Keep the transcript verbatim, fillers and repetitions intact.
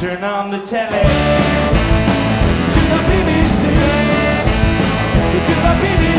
turn on the telly to the B B C, to the B B C.